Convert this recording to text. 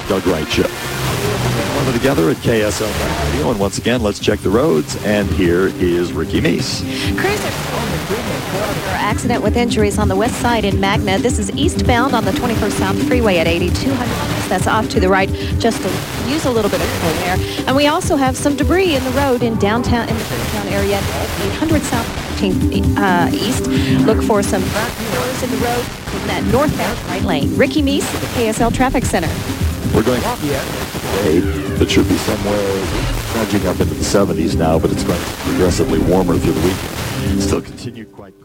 Doug Wright Show. We're together at KSL Radio, and once again, let's check the roads, and here is Ricky Meese. Cruiser accident with injuries on the west side in Magna. This is eastbound on the 21st South Freeway at 8200. That's off to the right, just to use a little bit of clear air. And we also have some debris in the road in downtown, in the downtown area, 800 South 15th East. Look for some cars in the road in that northbound right lane. Ricky Meese at the KSL Traffic Center. We're going today. It should be somewhere nudging up into the 70s now, but it's going to be progressively warmer through the weekend. Still continued quite